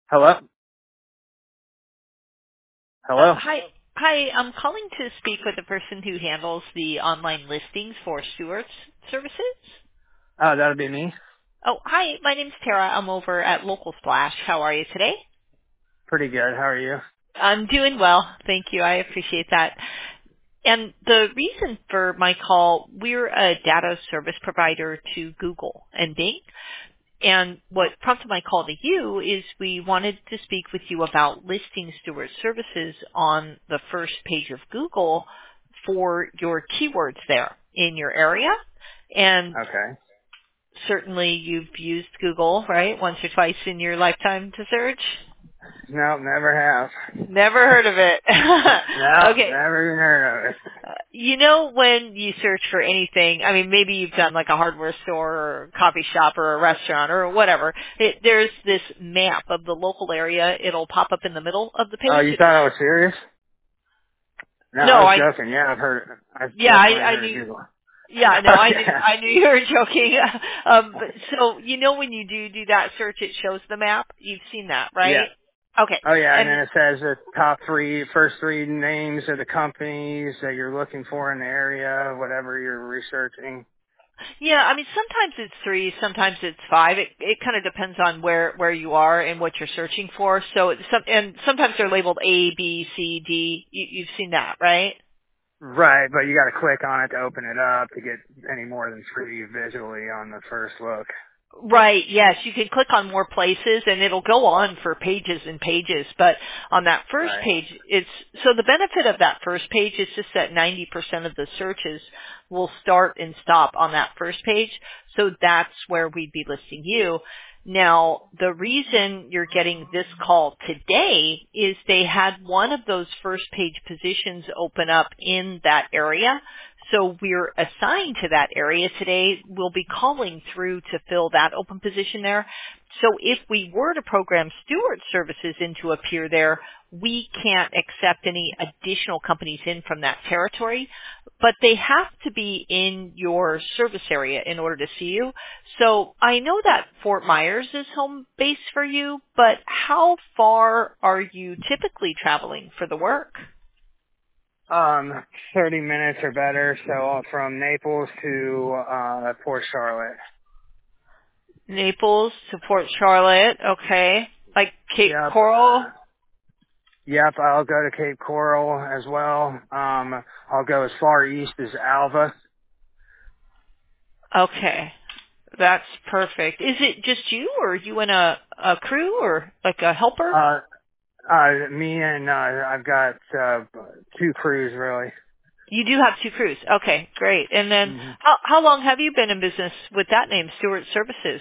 Hello? Hello? Hi. I'm calling to speak with the person who handles the online listings for Stewart's Services. Oh, that'll be me. Oh, hi. My name's Tara. I'm over at Local Splash. How are you today? Pretty good. How are you? I'm doing well. Thank you. I appreciate that. And the reason for my call, we're a data service provider to Google and Bing. And what prompted my call to you is we wanted to speak with you about listing Stewart Services on the first page of Google for your keywords there in your area. And Okay. certainly you've used Google, right, once or twice in your lifetime to search? No, never have. Never heard of it. No, Okay. never even heard of it. You know, when you search for anything, I mean, maybe you've done like a hardware store or a coffee shop or a restaurant or whatever. There's this map of the local area. It'll pop up in the middle of the Oh, page. you thought I was serious? No, I No, was joking. Yeah, I've yeah, definitely I heard of knew, Google. yeah, no, Okay. I knew you were joking. But so, you know, when you do that search, it shows the map. You've seen that, Yeah. right? Okay. Oh yeah, and And then it says the first three names of the companies that you're looking for in the area, whatever you're researching. yeah, I mean, sometimes it's 3, sometimes it's 5. It kind of depends on where you are and what you're searching for. So and sometimes they're labeled A, B, C, D. You've seen that, right? Right, but you gotta click on it to open it up to get any more than three visually on the first look. Right, yes. You can click on more places and it'll go on for pages and pages. But on that first Right. page, so the benefit of that first page is just that 90% of the searches will start and stop on that first page. So that's where we'd be listing you. Now, the reason you're getting this call today is they had one of those first page positions open up in that area. So we're assigned to that area today. We'll be calling through to fill that open position there. So if we were to program Stewart Services in to appear there, we can't accept any additional companies in from that territory, but they have to be in your service area in order to see you. So I know that Fort Myers is home base for you, but how far are you typically traveling for the work? 30 minutes or better, so from Naples to Port Charlotte. Naples to Port Charlotte, okay. Like Cape Yep. Coral? Yep, I'll go to Cape Coral as well. I'll go as far east as Alva. Okay. That's perfect. Is it just you or are you in a crew or like a helper? Uh, me and, I've got, two crews really. You do have 2 crews. Okay, great. And then hmm how long have you been in business with that name, Stewart Services?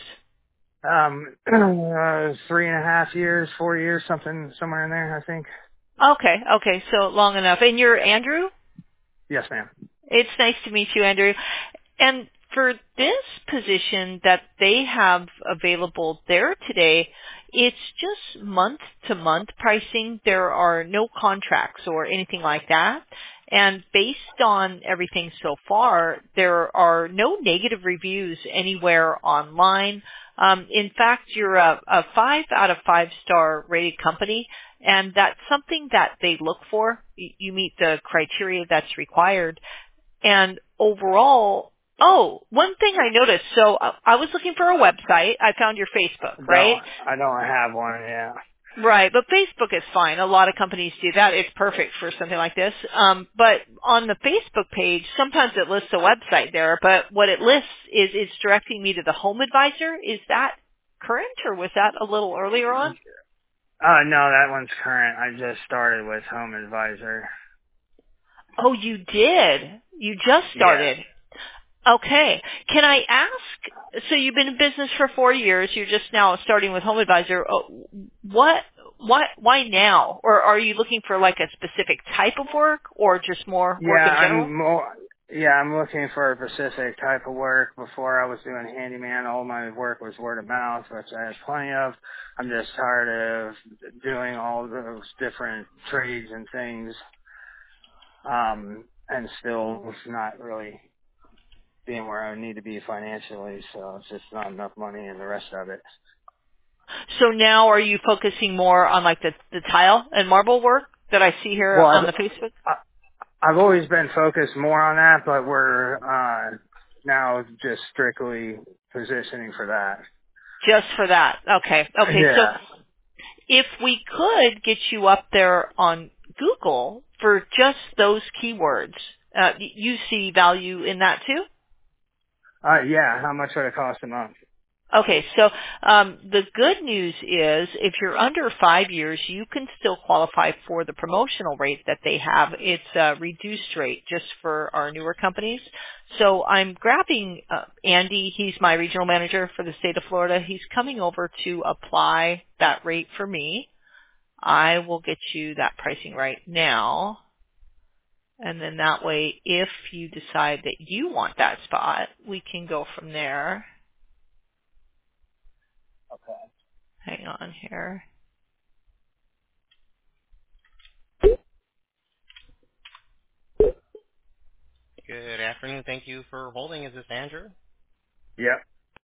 3.5 years, 4 years, somewhere in there, I think. Okay, so long enough. And you're Andrew? Yes, ma'am. It's nice to meet you, Andrew. And for this position that they have available there today, it's just month-to-month pricing. There are no contracts or anything like that. And based on everything so far, there are no negative reviews anywhere online. In fact, you're a 5 out of 5 star rated company, and that's something that they look for. You meet the criteria that's required. And overall, one thing I noticed, so I was looking for a website. I found your Facebook, right? I don't have one, yeah. Right, but Facebook is fine. A lot of companies do that. It's perfect for something like this. But on the Facebook page, sometimes it lists a website there, but what it lists is it's directing me to the Home Advisor. Is that current or was that a little earlier on? No, that one's current. I just started with Home Advisor. Oh, you did. You just Yeah. started. Okay. Can I ask, so you've been in business for 4 years, you're just now starting with Home Advisor. Why now? Or are you looking for like a specific type of work or just more Yeah, work in general? I'm looking for a specific type of work. Before I was doing handyman, all my work was word of mouth, which I had plenty of. I'm just tired of doing all those different trades and things, and still not really being where I need to be financially, so it's just not enough money and the rest of it. So now are you focusing more on like the tile and marble work that I see here Well, on the Facebook? I've always been focused more on that, but we're now just strictly positioning for that. Just for that. Okay. Okay. So Yeah. if we could get you up there on Google for just those keywords, you see value in that too? Yeah. How much would it cost a month? Okay, so the good news is if you're under 5 years, you can still qualify for the promotional rate that they have. It's a reduced rate just for our newer companies. So I'm grabbing Andy. He's my regional manager for the state of Florida. He's coming over to apply that rate for me. I will get you that pricing right now. And then that way, if you decide that you want that spot, we can go from there. Hang on here. Good afternoon. Thank you for holding. Is this Andrew? Yep.